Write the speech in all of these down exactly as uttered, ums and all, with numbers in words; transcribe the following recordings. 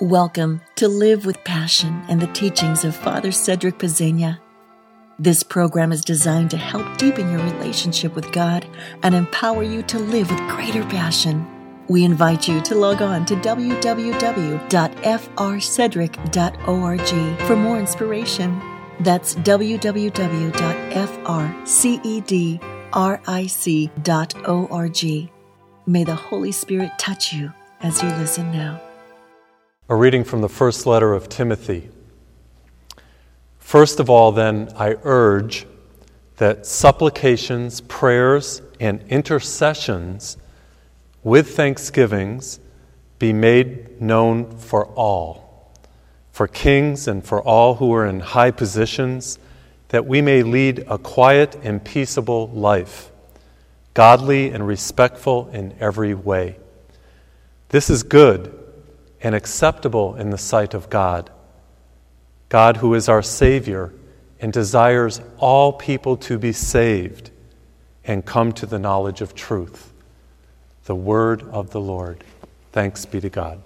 Welcome to Live with Passion and the teachings of Father Cedric Pezzegna. This program is designed to help deepen your relationship with God and empower you to live with greater passion. We invite you to log on to w w w dot f r cedric dot org for more inspiration. That's w w w dot f r cedric dot org. May the Holy Spirit touch you as you listen now. A reading from the first letter of Timothy. First of all, then, I urge that supplications, prayers, and intercessions with thanksgivings be made known for all, for kings and for all who are in high positions, that we may lead a quiet and peaceable life, godly and respectful in every way. This is good and acceptable in the sight of God, God who is our Savior and desires all people to be saved and come to the knowledge of truth. The word of the Lord. Thanks be to God.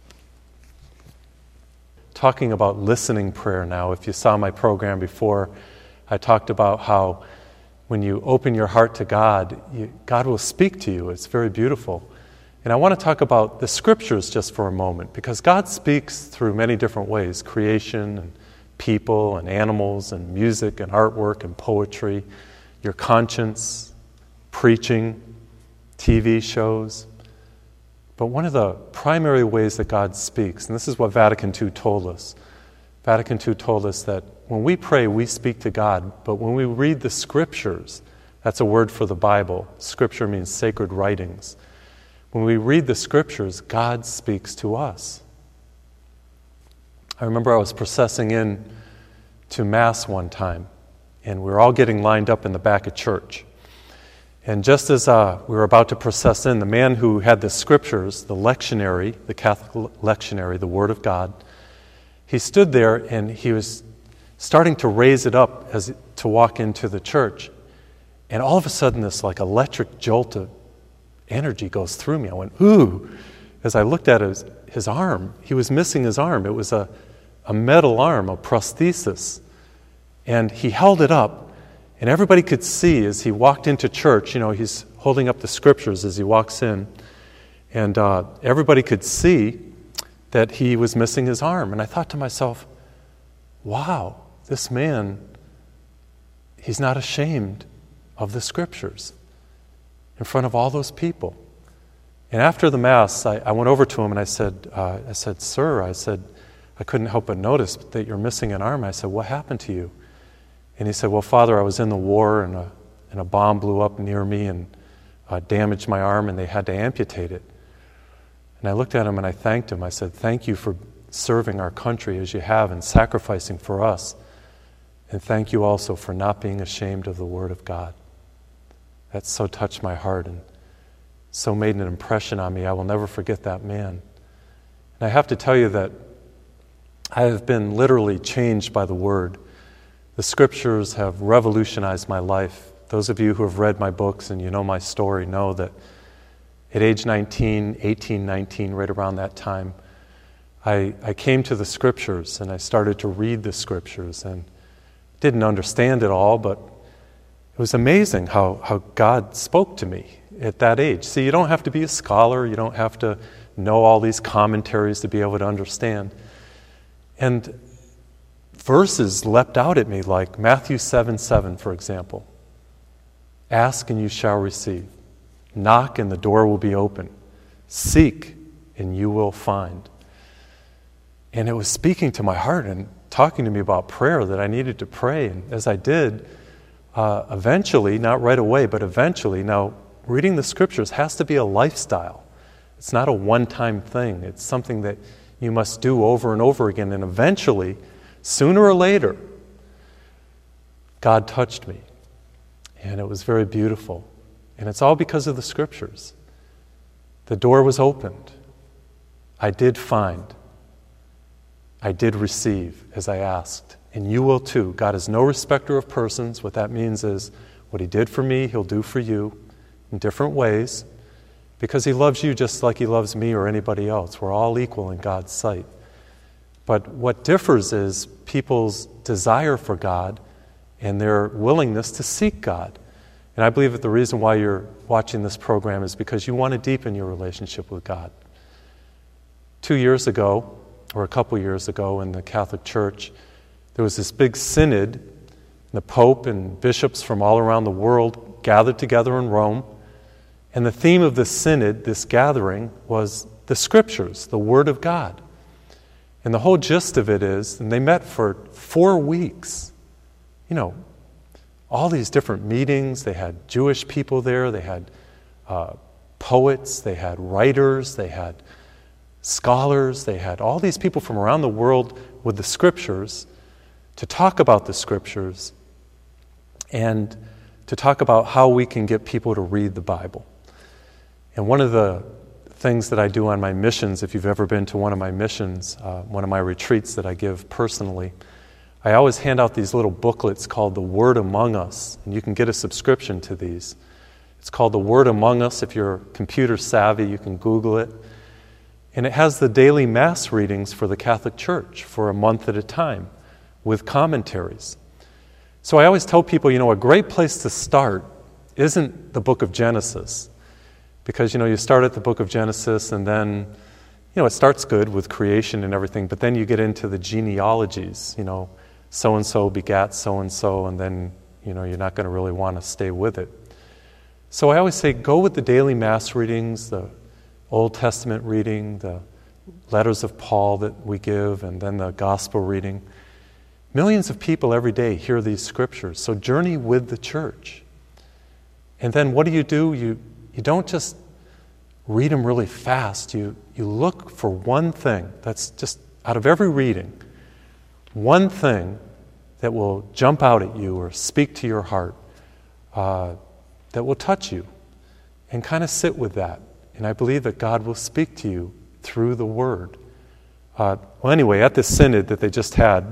Talking about listening prayer now. If you saw my program before, I talked about how when you open your heart to God, you, God will speak to you. It's very beautiful. And I want to talk about the scriptures just for a moment, because God speaks through many different ways: creation and people and animals and music and artwork and poetry, your conscience, preaching, T V shows. But one of the primary ways that God speaks, and this is what Vatican Two told us. Vatican Two told us that when we pray, we speak to God, but when we read the scriptures, that's a word for the Bible. Scripture means sacred writings. When we read the scriptures, God speaks to us. I remember I was processing in to Mass one time, and we were all getting lined up in the back of church. And just as uh, we were about to process in, the man who had the scriptures, the lectionary, the Catholic lectionary, the Word of God, he stood there and he was starting to raise it up as to walk into the church. And all of a sudden, this like electric jolt of energy goes through me. I went, ooh, as I looked at his, his arm. He was missing his arm. It was a, a metal arm, a prosthesis. And he held it up, and everybody could see as he walked into church, you know, he's holding up the scriptures as he walks in, and uh, everybody could see that he was missing his arm. And I thought to myself, wow, this man, he's not ashamed of the scriptures in front of all those people. And after the Mass, I, I went over to him and I said, uh, I said, sir, I said, I couldn't help but notice that you're missing an arm. I said, what happened to you? And he said, well, Father, I was in the war and a, and a bomb blew up near me and uh, damaged my arm and they had to amputate it. And I looked at him and I thanked him. I said, thank you for serving our country as you have and sacrificing for us. And thank you also for not being ashamed of the Word of God. That so touched my heart and so made an impression on me. I will never forget that man. And I have to tell you that I have been literally changed by the Word. The Scriptures have revolutionized my life. Those of you who have read my books and you know my story know that at age nineteen, eighteen, nineteen, right around that time, I, I came to the Scriptures and I started to read the Scriptures and didn't understand it all, but it was amazing how, how God spoke to me at that age. See, you don't have to be a scholar. You don't have to know all these commentaries to be able to understand. And verses leapt out at me like Matthew seven seven, for example. Ask and you shall receive. Knock and the door will be open. Seek and you will find. And it was speaking to my heart and talking to me about prayer, that I needed to pray. And as I did, Uh, eventually, not right away, but eventually, now reading the scriptures has to be a lifestyle. It's not a one-time thing. It's something that you must do over and over again. And eventually, sooner or later, God touched me. And it was very beautiful. And it's all because of the scriptures. The door was opened. I did find. I did receive as I asked. And you will too. God is no respecter of persons. What that means is what He did for me, He'll do for you in different ways, because He loves you just like He loves me or anybody else. We're all equal in God's sight. But what differs is people's desire for God and their willingness to seek God. And I believe that the reason why you're watching this program is because you want to deepen your relationship with God. Two years ago, or a couple years ago in the Catholic Church, there was this big synod. The Pope and bishops from all around the world gathered together in Rome. And the theme of this synod, this gathering, was the Scriptures, the Word of God. And the whole gist of it is, and they met for four weeks. You know, all these different meetings. They had Jewish people there. They had uh, poets. They had writers. They had scholars. They had all these people from around the world with the Scriptures to talk about the Scriptures and to talk about how we can get people to read the Bible. And one of the things that I do on my missions, if you've ever been to one of my missions, uh, one of my retreats that I give personally, I always hand out these little booklets called The Word Among Us, and you can get a subscription to these. It's called The Word Among Us. If you're computer savvy, you can Google it. And it has the daily Mass readings for the Catholic Church for a month at a time with commentaries. So I always tell people, you know, a great place to start isn't the book of Genesis. Because, you know, you start at the book of Genesis and then, you know, it starts good with creation and everything, but then you get into the genealogies, you know, so-and-so begat so-and-so, and then, you know, you're not going to really want to stay with it. So I always say go with the daily Mass readings, the Old Testament reading, the letters of Paul that we give, and then the gospel reading. Millions of people every day hear these Scriptures, so journey with the church. And then what do you do? You You don't just read them really fast. You, you look for one thing that's just out of every reading, one thing that will jump out at you or speak to your heart, uh, that will touch you, and kind of sit with that. And I believe that God will speak to you through the Word. Uh, well, anyway, at this synod that they just had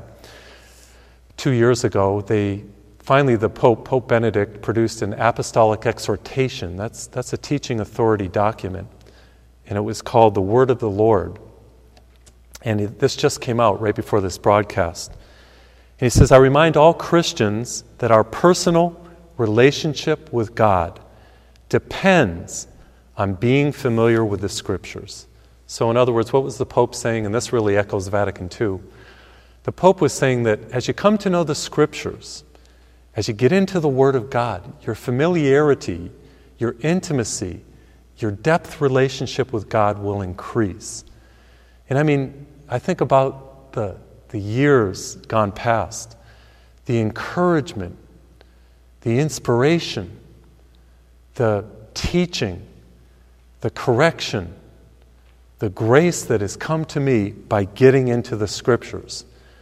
two years ago, they Finally, the Pope, Pope Benedict, produced an apostolic exhortation. That's, that's a teaching authority document. And it was called The Word of the Lord. And it, this just came out right before this broadcast. And he says, I remind all Christians that our personal relationship with God depends on being familiar with the Scriptures. So in other words, what was the Pope saying? And this really echoes Vatican Two. The Pope was saying that as you come to know the Scriptures, as you get into the Word of God, your familiarity, your intimacy, your depth relationship with God will increase. And I mean, I think about the, the years gone past, the encouragement, the inspiration, the teaching, the correction, the grace that has come to me by getting into the Scriptures.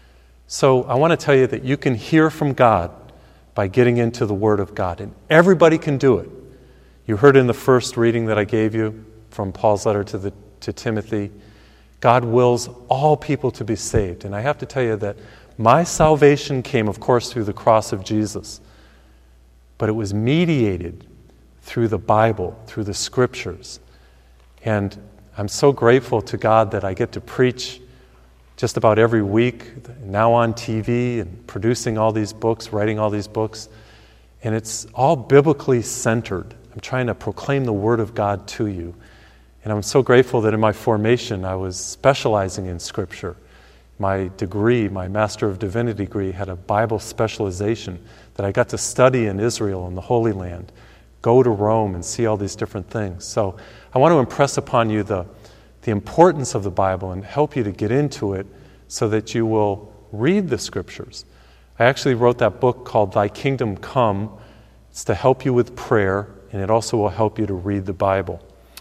So I want to tell you that you can hear from God by getting into the Word of God. And everybody can do it. You heard in the first reading that I gave you from Paul's letter to, the, to Timothy, God wills all people to be saved. And I have to tell you that my salvation came, of course, through the cross of Jesus. But it was mediated through the Bible, through the Scriptures. And I'm so grateful to God that I get to preach just about every week, now on T V and producing all these books, writing all these books. And it's all biblically centered. I'm trying to proclaim the Word of God to you. And I'm so grateful that in my formation I was specializing in Scripture. My degree, my Master of Divinity degree, had a Bible specialization that I got to study in Israel and the Holy Land, go to Rome and see all these different things. So I want to impress upon you the the importance of the Bible and help you to get into it so that you will read the Scriptures. I actually wrote that book called Thy Kingdom Come. It's to help you with prayer, and it also will help you to read the Bible.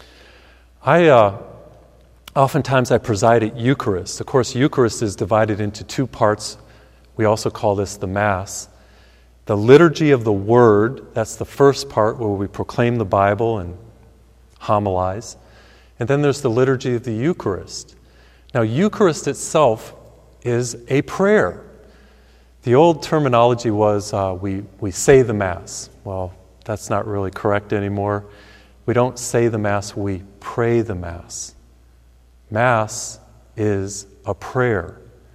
I uh, oftentimes I preside at Eucharist. Of course, Eucharist is divided into two parts. We also call this the Mass. The Liturgy of the Word, that's the first part where we proclaim the Bible and homilize. And then there's the Liturgy of the Eucharist. Now, Eucharist itself is a prayer. The old terminology was uh, we, we say the Mass. Well, that's not really correct anymore. We don't say the Mass, we pray the Mass. Mass is a prayer.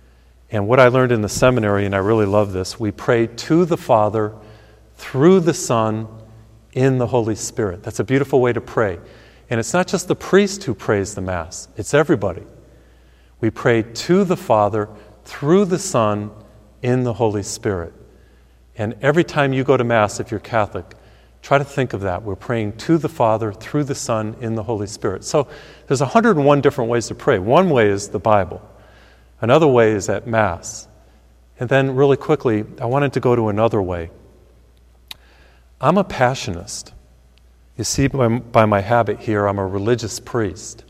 And what I learned in the seminary, and I really love this, we pray to the Father, through the Son, in the Holy Spirit. That's a beautiful way to pray. And it's not just the priest who prays the Mass, it's everybody. We pray to the Father, through the Son, in the Holy Spirit. And every time you go to Mass, if you're Catholic, try to think of that. We're praying to the Father, through the Son, in the Holy Spirit. So there's one hundred one different ways to pray. One way is the Bible. Another way is at Mass. And then really quickly, I wanted to go to another way. I'm a Passionist. You see by, by my habit here, I'm a religious priest.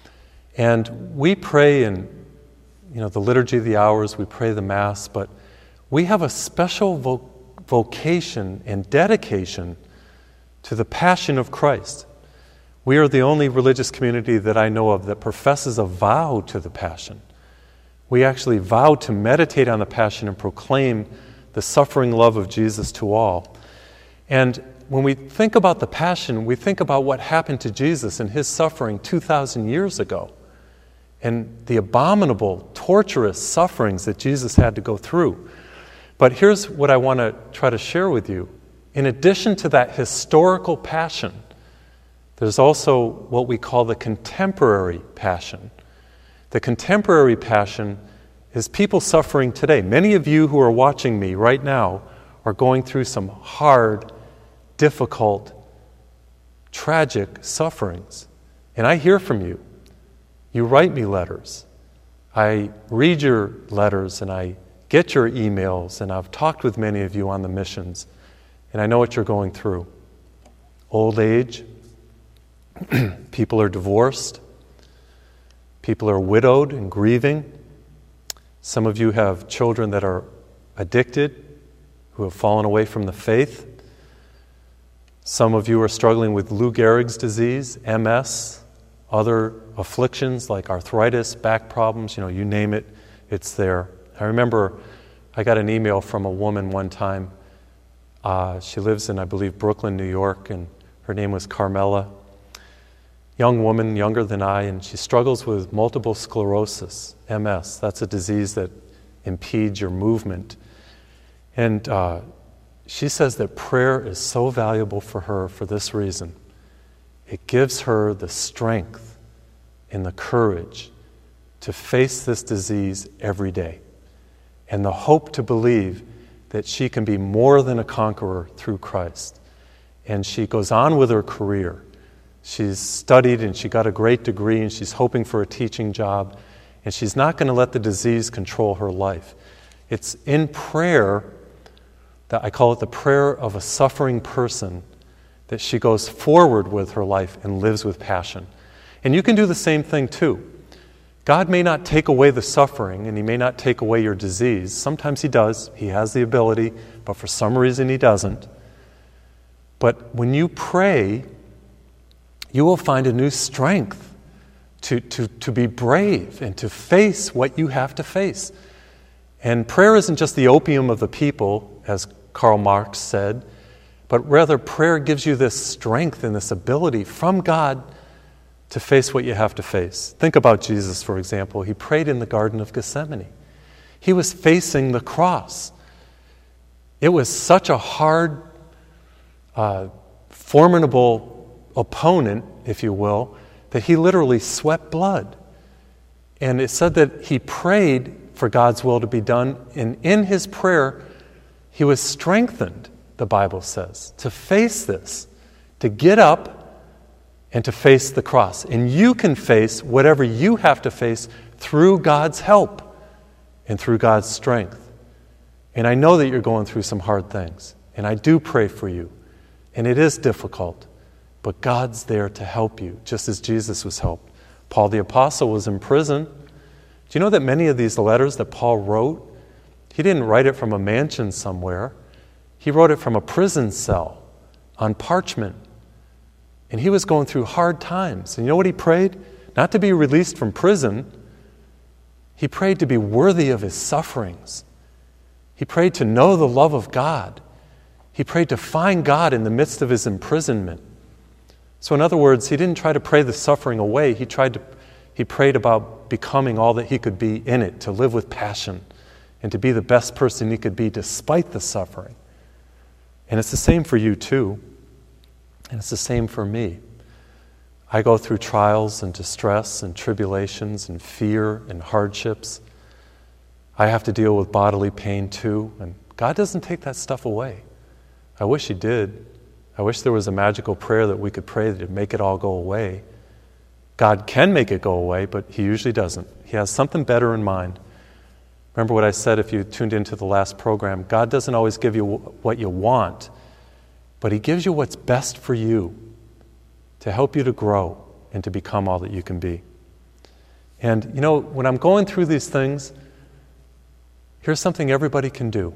And we pray in, you know, the Liturgy of the Hours, we pray the Mass, but we have a special vo- vocation and dedication to the Passion of Christ. We are the only religious community that I know of that professes a vow to the Passion. We actually vow to meditate on the Passion and proclaim the suffering love of Jesus to all. And when we think about the Passion, we think about what happened to Jesus and his suffering two thousand years ago, and the abominable, torturous sufferings that Jesus had to go through. But here's what I want to try to share with you. In addition to that historical Passion, there's also what we call the contemporary Passion. The contemporary Passion is people suffering today. Many of you who are watching me right now are going through some hard, difficult, tragic sufferings. And I hear from you. You write me letters. I read your letters and I get your emails, and I've talked with many of you on the missions, and I know what you're going through. Old age, people are divorced, people are widowed and grieving. Some of you have children that are addicted, who have fallen away from the faith. Some of you are struggling with Lou Gehrig's disease, M S, other afflictions like arthritis, back problems, you know, you name it, it's there. I remember I got an email from a woman one time. Uh, she lives in, I believe, Brooklyn, New York, and her name was Carmela. Young woman, younger than I, and she struggles with multiple sclerosis, M S. That's a disease that impedes your movement. And uh, she says that prayer is so valuable for her for this reason. It gives her the strength and the courage to face this disease every day, and the hope to believe that she can be more than a conqueror through Christ. And she goes on with her career. She's studied and she got a great degree, and she's hoping for a teaching job, and she's not going to let the disease control her life. It's in prayer, that I call it the prayer of a suffering person, that she goes forward with her life and lives with passion. And you can do the same thing too. God may not take away the suffering, and He may not take away your disease. Sometimes He does. He has the ability, but for some reason He doesn't. But when you pray, you will find a new strength to, to, to be brave and to face what you have to face. And prayer isn't just the opium of the people, as Karl Marx said, but rather prayer gives you this strength and this ability from God to face what you have to face. Think about Jesus, for example. He prayed in the Garden of Gethsemane. He was facing the cross. It was such a hard, uh, formidable opponent, if you will, that he literally sweat blood. And it said that he prayed for God's will to be done, and in his prayer, he was strengthened, the Bible says, to face this, to get up and to face the cross. And you can face whatever you have to face through God's help and through God's strength. And I know that you're going through some hard things, and I do pray for you, and it is difficult, but God's there to help you, just as Jesus was helped. Paul the Apostle was in prison. Do you know that many of these letters that Paul wrote, he didn't write it from a mansion somewhere. He wrote it from a prison cell on parchment. And he was going through hard times. And you know what he prayed? Not to be released from prison. He prayed to be worthy of his sufferings. He prayed to know the love of God. He prayed to find God in the midst of his imprisonment. So in other words, he didn't try to pray the suffering away. He tried to, he prayed about becoming all that he could be in it, to live with passion. and to be the best person he could be despite the suffering. And it's the same for you too. And it's the same for me. I go through trials and distress and tribulations and fear and hardships. I have to deal with bodily pain too, and God doesn't take that stuff away. I wish he did. I wish there was a magical prayer that we could pray that would make it all go away. God can make it go away, but he usually doesn't. He has something better in mind. Remember what I said if you tuned into the last program. God doesn't always give you what you want, but he gives you what's best for you to help you to grow and to become all that you can be. And you know, when I'm going through these things, here's something everybody can do.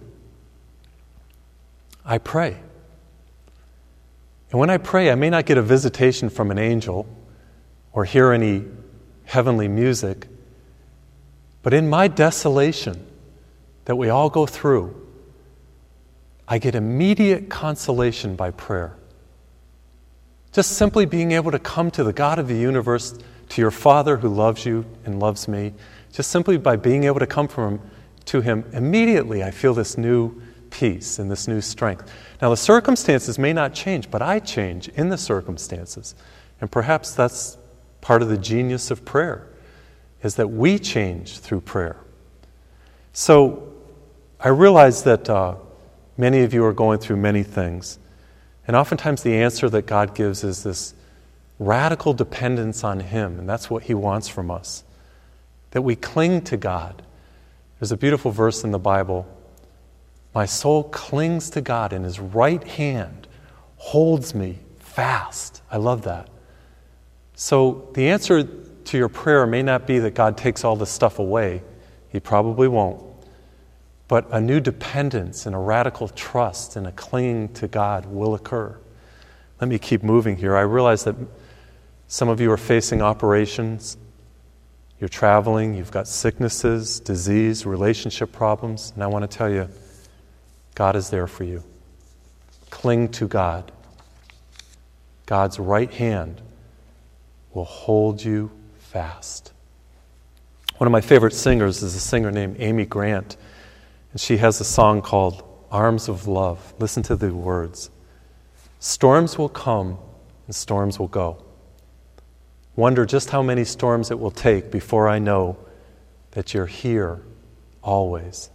I pray. And when I pray, I may not get a visitation from an angel or hear any heavenly music, but in my desolation that we all go through, I get immediate consolation by prayer. Just simply being able to come to the God of the universe, to your Father who loves you and loves me, just simply by being able to come from him, to him, immediately I feel this new peace and this new strength. Now the circumstances may not change, but I change in the circumstances. And perhaps that's part of the genius of prayer, is that we change through prayer. So I realize that uh, many of you are going through many things. And oftentimes the answer that God gives is this radical dependence on him. And that's what he wants from us, that we cling to God. There's a beautiful verse in the Bible. My soul clings to God, and his right hand holds me fast. I love that. So the answer to your prayer may not be that God takes all this stuff away. He probably won't. But a new dependence and a radical trust and a clinging to God will occur. Let me keep moving here. I realize that some of you are facing operations. You're traveling. You've got sicknesses, disease, relationship problems. And I want to tell you, God is there for you. Cling to God. God's right hand will hold you fast. One of my favorite singers is a singer named Amy Grant, and she has a song called Arms of Love. Listen to the words. Storms will come and storms will go. Wonder just how many storms it will take before I know that you're here always.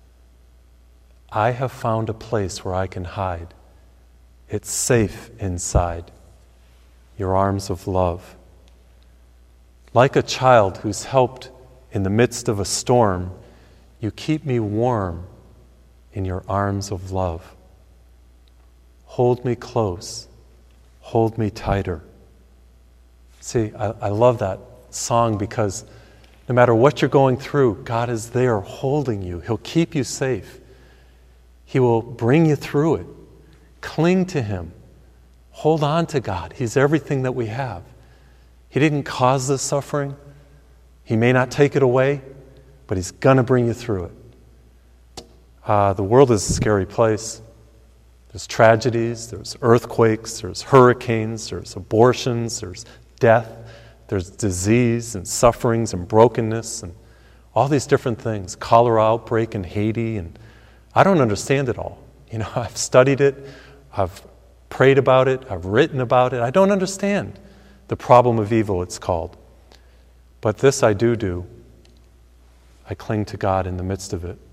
I have found a place where I can hide. It's safe inside your arms of love. Like a child who's helped in the midst of a storm, you keep me warm in your arms of love. Hold me close. Hold me tighter. See, I, I love that song because no matter what you're going through, God is there holding you. He'll keep you safe. He will bring you through it. Cling to him. Hold on to God. He's everything that we have. He didn't cause this suffering. He may not take it away, but he's going to bring you through it. Uh, the world is a scary place. There's tragedies, there's earthquakes, there's hurricanes, there's abortions, there's death, there's disease and sufferings and brokenness and all these different things. Cholera outbreak in Haiti, and I don't understand it all. You know, I've studied it, I've prayed about it, I've written about it. I don't understand the problem of evil, it's called. But this I do do. I cling to God in the midst of it.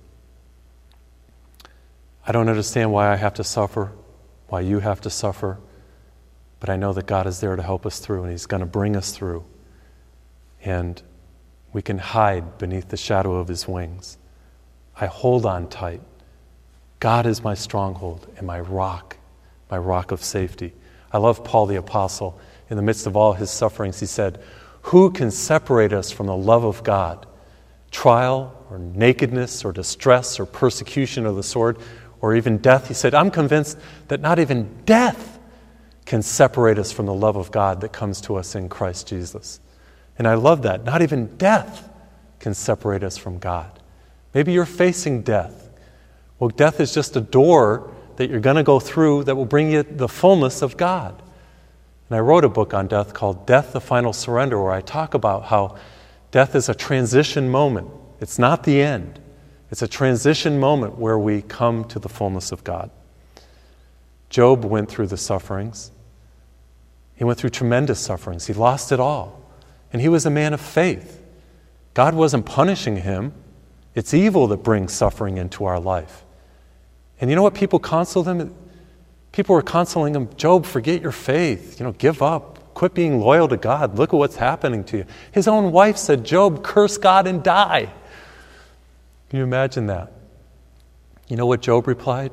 I don't understand why I have to suffer, why you have to suffer, but I know that God is there to help us through, and he's going to bring us through. And we can hide beneath the shadow of his wings. I hold on tight. God is my stronghold and my rock, my rock of safety. I love Paul the Apostle. In the midst of all his sufferings, he said, who can separate us from the love of God? Trial or nakedness or distress or persecution of the sword or even death? He said, I'm convinced that not even death can separate us from the love of God that comes to us in Christ Jesus. And I love that. Not even death can separate us from God. Maybe you're facing death. Well, death is just a door that you're going to go through that will bring you the fullness of God. And I wrote a book on death called Death, the Final Surrender, where I talk about how death is a transition moment. It's not the end. It's a transition moment where we come to the fullness of God. Job went through the sufferings. He went through tremendous sufferings. He lost it all. And he was a man of faith. God wasn't punishing him. It's evil that brings suffering into our life. And you know what people counseled him? People were counseling him, Job, forget your faith. You know, give up. Quit being loyal to God. Look at what's happening to you. His own wife said, Job, curse God and die. Can you imagine that? You know what Job replied?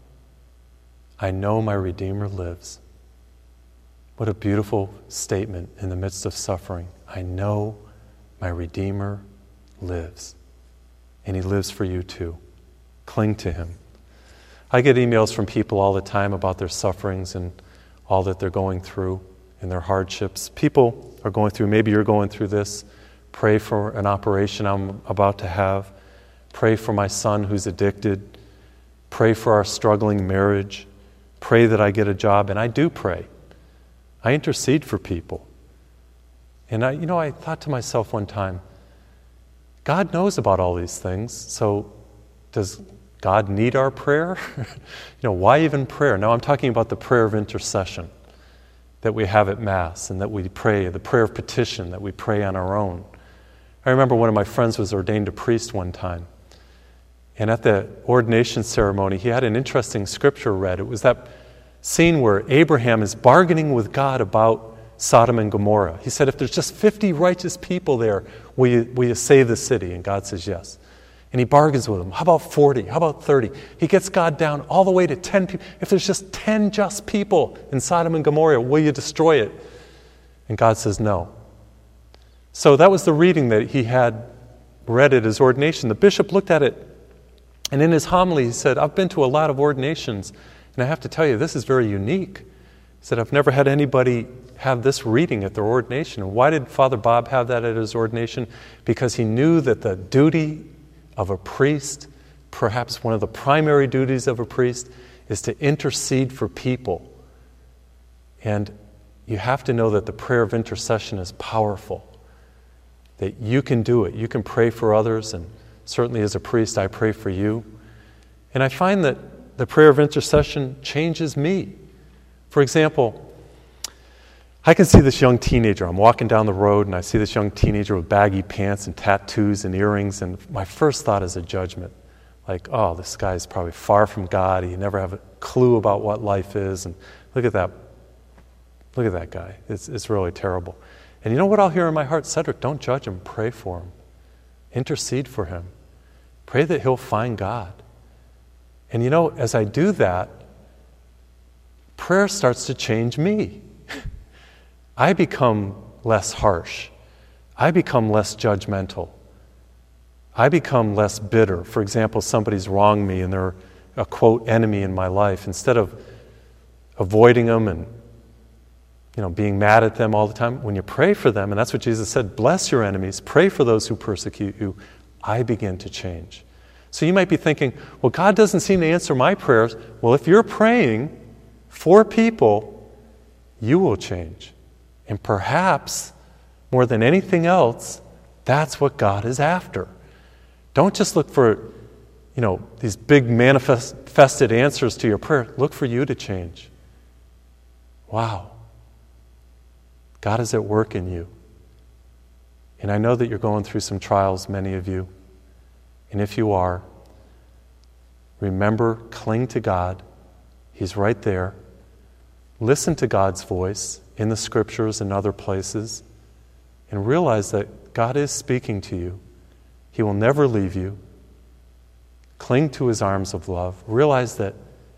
I know my Redeemer lives. What a beautiful statement in the midst of suffering. I know my Redeemer lives. And he lives for you too. Cling to him. I get emails from people all the time about their sufferings and all that they're going through and their hardships. People are going through, maybe you're going through this. Pray for an operation I'm about to have. Pray for my son who's addicted. Pray for our struggling marriage. Pray that I get a job. And I do pray. I intercede for people. And I, you know, I thought to myself one time, God knows about all these things, so does God need our prayer? you know, why even prayer? Now I'm talking about the prayer of intercession that we have at Mass and that we pray, the prayer of petition that we pray on our own. I remember one of my friends was ordained a priest one time. And at the ordination ceremony, he had an interesting scripture read. It was that scene where Abraham is bargaining with God about Sodom and Gomorrah. He said, if there's just fifty righteous people there, will you, will you save the city? And God says yes. And he bargains with him. How about forty? How about thirty? He gets God down all the way to ten people. If there's just ten just people in Sodom and Gomorrah, will you destroy it? And God says no. So that was the reading that he had read at his ordination. The bishop looked at it, and in his homily he said, I've been to a lot of ordinations, and I have to tell you, this is very unique. He said, I've never had anybody have this reading at their ordination. And why did Father Bob have that at his ordination? Because he knew that the duty of a priest, perhaps one of the primary duties of a priest, is to intercede for people. And you have to know that the prayer of intercession is powerful, that you can do it. You can pray for others, and certainly as a priest, I pray for you. And I find that the prayer of intercession changes me. For example, I can see this young teenager. I'm walking down the road and I see this young teenager with baggy pants and tattoos and earrings, and my first thought is a judgment. Like, oh, this guy's probably far from God. He never have a clue about what life is. And look at that. Look at that guy. It's, it's really terrible. And you know what I'll hear in my heart? Cedric, don't judge him. Pray for him. Intercede for him. Pray that he'll find God. And you know, as I do that, prayer starts to change me. I become less harsh. I become less judgmental. I become less bitter. For example, somebody's wronged me and they're a, quote, enemy in my life. Instead of avoiding them and, you know, being mad at them all the time, when you pray for them, and that's what Jesus said, bless your enemies, pray for those who persecute you, I begin to change. So you might be thinking, well, God doesn't seem to answer my prayers. Well, if you're praying for people, you will change. And perhaps, more than anything else, that's what God is after. Don't just look for, you know, these big manifested answers to your prayer. Look for you to change. Wow. God is at work in you. And I know that you're going through some trials, many of you. And if you are, remember, cling to God. He's right there. Listen to God's voice in the scriptures and other places, and realize that God is speaking to you. He will never leave you. Cling to his arms of love. Realize that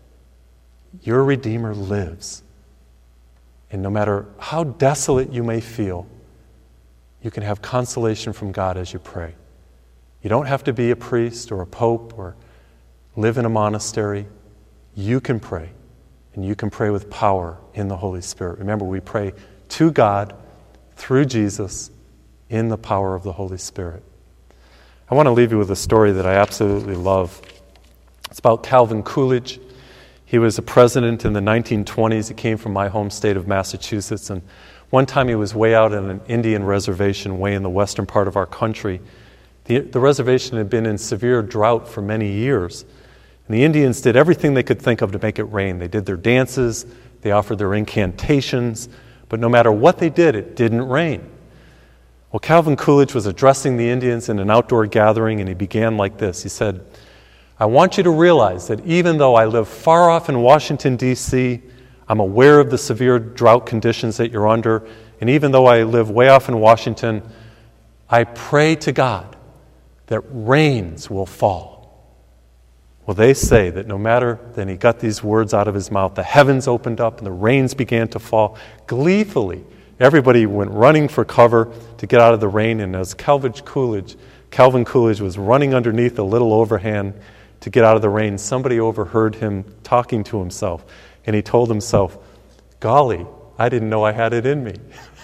your Redeemer lives. And no matter how desolate you may feel, you can have consolation from God as you pray. You don't have to be a priest or a pope or live in a monastery. You can pray. And you can pray with power in the Holy Spirit. Remember, we pray to God through Jesus in the power of the Holy Spirit. I want to leave you with a story that I absolutely love. It's about Calvin Coolidge. He was a president in the nineteen twenties. He came from my home state of Massachusetts. And one time he was way out on an Indian reservation way in the western part of our country. The, the reservation had been in severe drought for many years. And the Indians did everything they could think of to make it rain. They did their dances, they offered their incantations, but no matter what they did, it didn't rain. Well, Calvin Coolidge was addressing the Indians in an outdoor gathering, and he began like this. He said, I want you to realize that even though I live far off in Washington, D C, I'm aware of the severe drought conditions that you're under, and even though I live way off in Washington, I pray to God that rains will fall. Well, they say that no matter, then he got these words out of his mouth, the heavens opened up and the rains began to fall. Gleefully, everybody went running for cover to get out of the rain, and as Calvin Coolidge, Calvin Coolidge was running underneath a little overhand to get out of the rain, somebody overheard him talking to himself, and he told himself, golly, I didn't know I had it in me.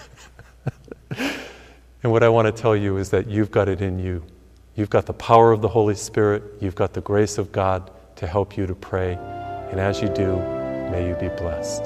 And what I want to tell you is that you've got it in you. You've got the power of the Holy Spirit. You've got the grace of God to help you to pray. And as you do, may you be blessed.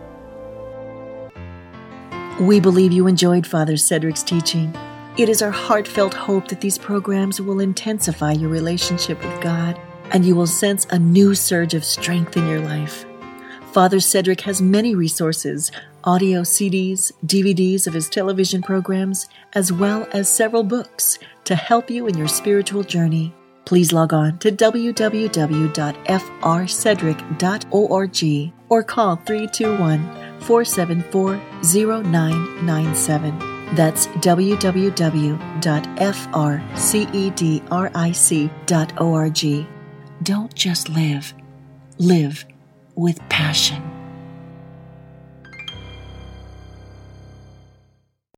We believe you enjoyed Father Cedric's teaching. It is our heartfelt hope that these programs will intensify your relationship with God, and you will sense a new surge of strength in your life. Father Cedric has many resources, audio C Ds, D V Ds of his television programs, as well as several books to help you in your spiritual journey. Please log on to w w w dot f r cedric dot org or call three two one, four seven four, zero nine nine seven. That's w w w dot f r cedric dot org. Don't just live. Live with passion.